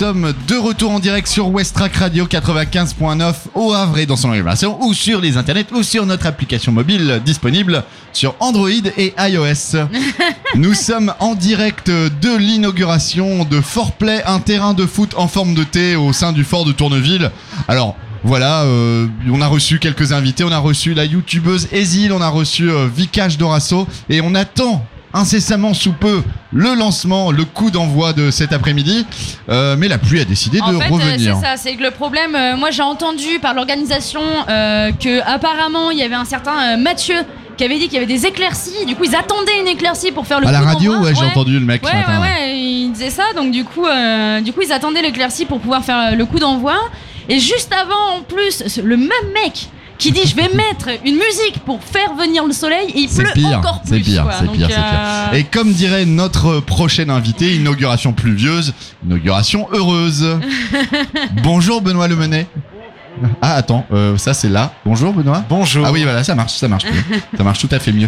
sommes de retour en direct sur Westrack Radio 95.9 au Havre et dans son agglomération, ou sur les internets, ou sur notre application mobile disponible sur Android et iOS. Nous sommes en direct de l'inauguration de Fort Play, un terrain de foot en forme de T au sein du fort de Tourneville. Alors voilà, on a reçu quelques invités, on a reçu la youtubeuse Ezil, on a reçu Vikash Dorasso et on attend incessamment sous peu le lancement, le coup d'envoi de cet après-midi, mais la pluie a décidé de revenir. C'est ça, c'est que le problème, moi j'ai entendu par l'organisation que apparemment il y avait un certain Mathieu qui avait dit qu'il y avait des éclaircies, du coup ils attendaient une éclaircie pour faire le coup d'envoi. À la radio, ouais, j'ai entendu le mec ce matin. Ouais, il disait ça, donc du coup ils attendaient l'éclaircie pour pouvoir faire le coup d'envoi. Et juste avant, en plus, le même mec qui dit je vais mettre une musique pour faire venir le soleil et il pleut encore plus. C'est pire. Et comme dirait notre prochain invité, inauguration pluvieuse, inauguration heureuse. Bonjour Benoît Lemenet. Ah attends, ça c'est là. Bonjour Benoît. Bonjour. Ah oui voilà, ça marche mieux. Ça marche tout à fait mieux.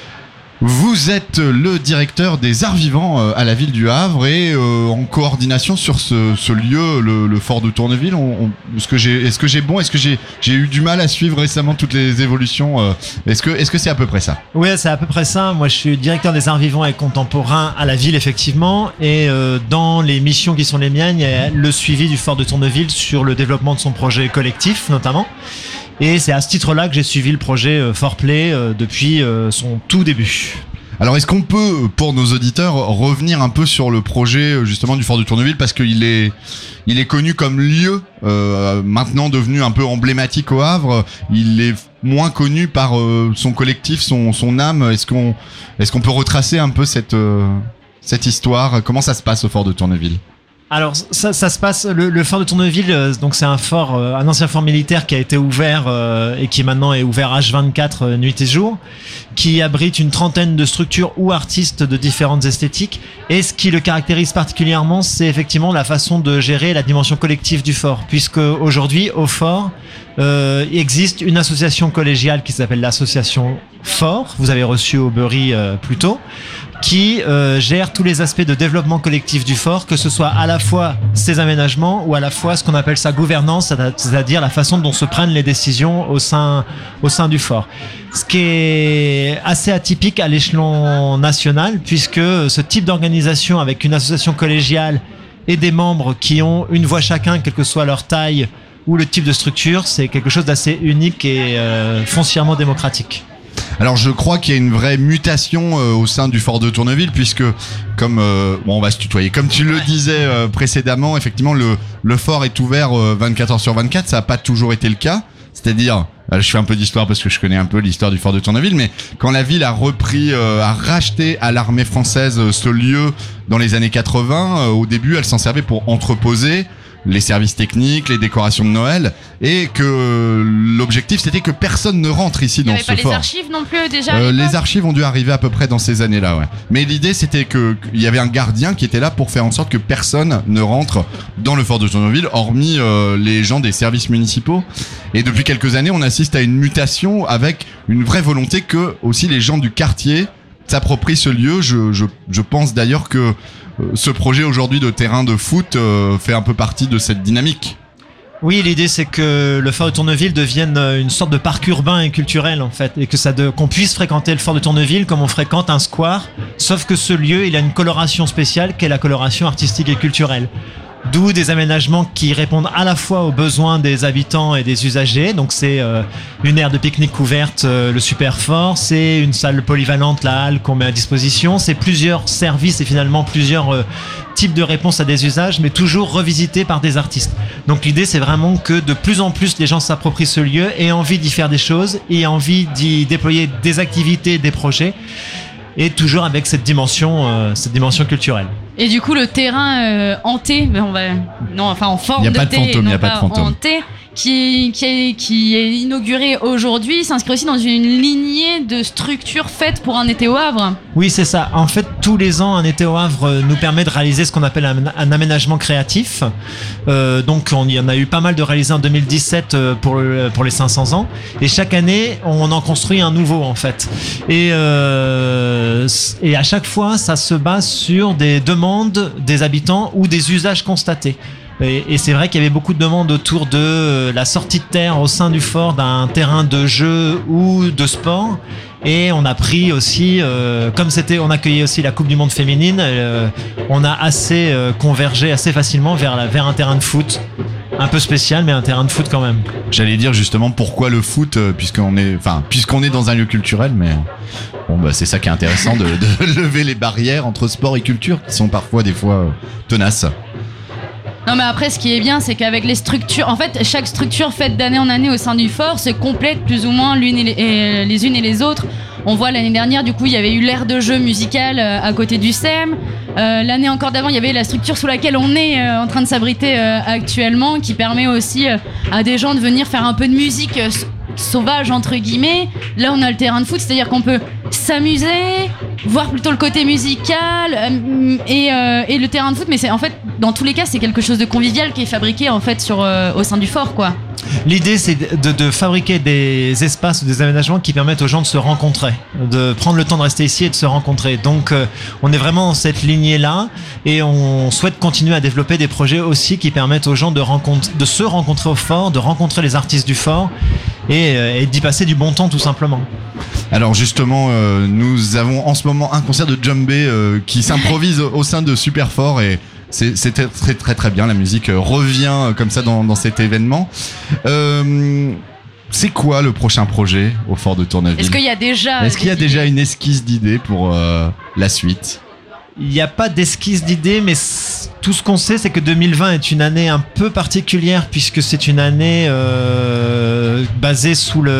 Vous êtes le directeur des Arts Vivants à la ville du Havre et en coordination sur ce lieu, le fort de Tourneville. Est-ce que j'ai bon? Est-ce que j'ai eu du mal à suivre récemment toutes les évolutions? Est-ce que c'est à peu près ça? Oui, c'est à peu près ça. Moi, je suis directeur des Arts Vivants et contemporains à la ville, effectivement. Et dans les missions qui sont les miennes, il y a le suivi du fort de Tourneville sur le développement de son projet collectif, notamment. Et c'est à ce titre-là que j'ai suivi le projet Fort Play depuis son tout début. Alors est-ce qu'on peut, pour nos auditeurs, revenir un peu sur le projet justement du fort de Tourneville, parce qu'il est connu comme lieu maintenant devenu un peu emblématique au Havre. Il est moins connu par son collectif, son âme. Est-ce qu'on peut retracer un peu cette histoire? Comment ça se passe au fort de Tourneville? Alors ça se passe, le fort de Tourneville, donc c'est un ancien fort militaire qui a été ouvert et qui maintenant est ouvert H24 nuit et jour, qui abrite une trentaine de structures ou artistes de différentes esthétiques. Et ce qui le caractérise particulièrement, c'est effectivement la façon de gérer la dimension collective du fort, puisque aujourd'hui au fort existe une association collégiale qui s'appelle l'association Fort. Vous avez reçu au Berry plus tôt, qui gère tous les aspects de développement collectif du fort, que ce soit à la fois ses aménagements ou à la fois ce qu'on appelle sa gouvernance, c'est-à-dire la façon dont se prennent les décisions au sein du fort. Ce qui est assez atypique à l'échelon national, puisque ce type d'organisation avec une association collégiale et des membres qui ont une voix chacun, quelle que soit leur taille ou le type de structure, c'est quelque chose d'assez unique et foncièrement démocratique. Alors je crois qu'il y a une vraie mutation au sein du fort de Tourneville, puisque comme on va se tutoyer, comme tu le disais précédemment, effectivement le fort est ouvert 24 heures sur 24. Ça n'a pas toujours été le cas, c'est-à-dire je fais un peu d'histoire parce que je connais un peu l'histoire du fort de Tourneville, mais quand la ville a racheté à l'armée française ce lieu dans les années 80, au début elle s'en servait pour entreposer les services techniques, les décorations de Noël, et que l'objectif c'était que personne ne rentre ici dans ce fort. Il n'y avait pas les archives non plus déjà les archives ont dû arriver à peu près dans ces années-là, ouais. Mais l'idée c'était qu'il y avait un gardien qui était là pour faire en sorte que personne ne rentre dans le fort de Tourneville, hormis les gens des services municipaux. Et depuis quelques années, on assiste à une mutation avec une vraie volonté que aussi les gens du quartier s'approprient ce lieu. Je pense d'ailleurs que ce projet aujourd'hui de terrain de foot fait un peu partie de cette dynamique. Oui, l'idée c'est que le fort de Tourneville devienne une sorte de parc urbain et culturel en fait, et que qu'on puisse fréquenter le fort de Tourneville comme on fréquente un square, sauf que ce lieu il a une coloration spéciale qui est la coloration artistique et culturelle. D'où des aménagements qui répondent à la fois aux besoins des habitants et des usagers. Donc c'est une aire de pique-nique couverte, le super fort, c'est une salle polyvalente, la halle qu'on met à disposition, c'est plusieurs services et finalement plusieurs types de réponses à des usages, mais toujours revisités par des artistes. Donc l'idée c'est vraiment que de plus en plus les gens s'approprient ce lieu, aient envie d'y faire des choses, aient envie d'y déployer des activités, des projets, et toujours avec cette dimension culturelle. Et du coup, le terrain hanté, en forme de T, il n'y a pas de fantôme. Hanté, qui est inauguré aujourd'hui, s'inscrit aussi dans une lignée de structures faites pour un été au Havre. Oui, c'est ça. En fait, tous les ans, un été au Havre nous permet de réaliser ce qu'on appelle un aménagement créatif. Donc, il y en a eu pas mal de réalisés en 2017 pour les 500 ans. Et chaque année, on en construit un nouveau, en fait. Et à chaque fois, ça se base sur des demandes des habitants ou des usages constatés. Et c'est vrai qu'il y avait beaucoup de demandes autour de la sortie de terre au sein du fort d'un terrain de jeu ou de sport. Et on a pris aussi, on accueillait aussi la Coupe du Monde féminine, on a assez convergé assez facilement vers un terrain de foot. Un peu spécial, mais un terrain de foot quand même. J'allais dire justement pourquoi le foot, puisqu'on est dans un lieu culturel, mais bon, bah, c'est ça qui est intéressant de lever les barrières entre sport et culture qui sont parfois des fois tenaces. Non, mais après, ce qui est bien, c'est qu'avec les structures, en fait, chaque structure faite d'année en année au sein du fort se complète plus ou moins les unes et les autres. On voit l'année dernière, du coup, il y avait eu l'aire de jeu musical à côté du SEM. L'année encore d'avant, il y avait la structure sous laquelle on est en train de s'abriter actuellement, qui permet aussi à des gens de venir faire un peu de musique sauvage, entre guillemets. Là, on a le terrain de foot, c'est-à-dire qu'on peut s'amuser, voir plutôt le côté musical et le terrain de foot. Mais c'est en fait, dans tous les cas, c'est quelque chose de convivial qui est fabriqué en fait au sein du fort, quoi. L'idée, c'est de fabriquer des espaces ou des aménagements qui permettent aux gens de se rencontrer, de prendre le temps de rester ici et de se rencontrer. Donc, on est vraiment dans cette lignée-là et on souhaite continuer à développer des projets aussi qui permettent aux gens de se rencontrer au fort, de rencontrer les artistes du fort et d'y passer du bon temps, tout simplement. Alors justement, nous avons en ce moment un concert de djembé qui s'improvise au sein de Superfort et c'est très très très bien. La musique revient comme ça dans cet événement. C'est quoi le prochain projet au fort de Tourneville ? Est-ce qu'il y a déjà une esquisse d'idée pour la suite ? Il n'y a pas d'esquisse d'idée, mais tout ce qu'on sait, c'est que 2020 est une année un peu particulière puisque c'est une année basée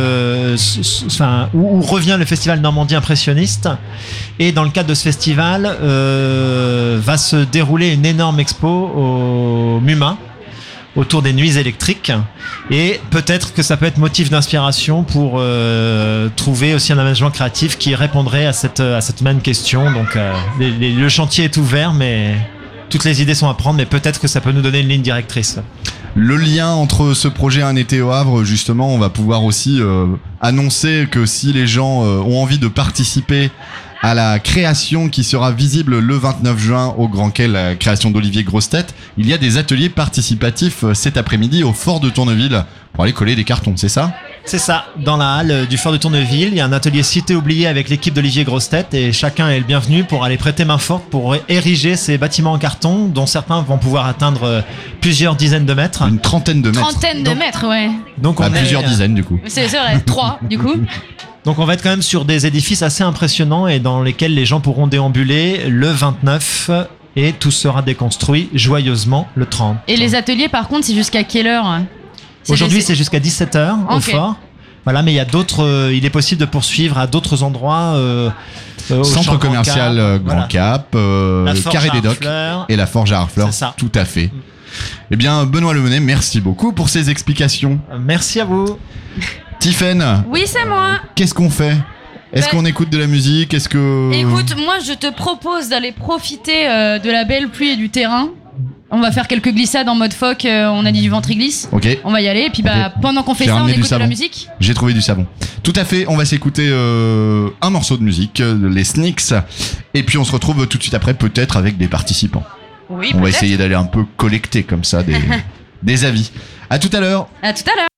où revient le festival Normandie impressionniste. Et dans le cadre de ce festival, va se dérouler une énorme expo au MUMA autour des nuits électriques. Et peut-être que ça peut être motif d'inspiration pour trouver aussi un aménagement créatif qui répondrait à cette même question. Donc le chantier est ouvert, mais toutes les idées sont à prendre, mais peut-être que ça peut nous donner une ligne directrice. Le lien entre ce projet Un été au Havre, justement, on va pouvoir aussi annoncer que si les gens ont envie de participer à la création qui sera visible le 29 juin au Grand Quai, la création d'Olivier Grossetête, il y a des ateliers participatifs cet après-midi au fort de Tourneville pour aller coller des cartons, c'est ça ? C'est ça, dans la halle du fort de Tourneville, il y a un atelier Cité oubliée avec l'équipe d'Olivier Grossetête et chacun est le bienvenu pour aller prêter main forte pour ériger ces bâtiments en carton dont certains vont pouvoir atteindre plusieurs dizaines de mètres. Une trentaine de mètres. Trentaine de mètres, ouais. Donc on plusieurs dizaines du coup. C'est vrai, 3 du coup. Donc on va être quand même sur des édifices assez impressionnants et dans lesquels les gens pourront déambuler le 29 et tout sera déconstruit joyeusement le 30. Et les ateliers par contre, c'est jusqu'à quelle heure ? Aujourd'hui c'est jusqu'à 17h au fort. Voilà, mais il y a d'autres. Il est possible de poursuivre à d'autres endroits. Centre commercial Grand Cap, Carré des Docks et la Forge à Harfleur. Tout à fait. Eh bien, Benoît Lemonnet, merci beaucoup pour ces explications. Merci à vous. Tiffaine. Oui, c'est moi. Qu'est-ce qu'on fait ? Est-ce qu'on écoute de la musique ? Est-ce que... Écoute, moi je te propose d'aller profiter de la belle pluie et du terrain. On va faire quelques glissades en mode phoque, on a dit du ventriglisse. Ok. On va y aller, et puis pendant qu'on fait ça, on écoute de la musique. J'ai trouvé du savon. Tout à fait, on va s'écouter un morceau de musique, les Snicks, et puis on se retrouve tout de suite après, peut-être avec des participants. Oui, on va essayer d'aller un peu collecter comme ça des avis. À tout à l'heure. À tout à l'heure.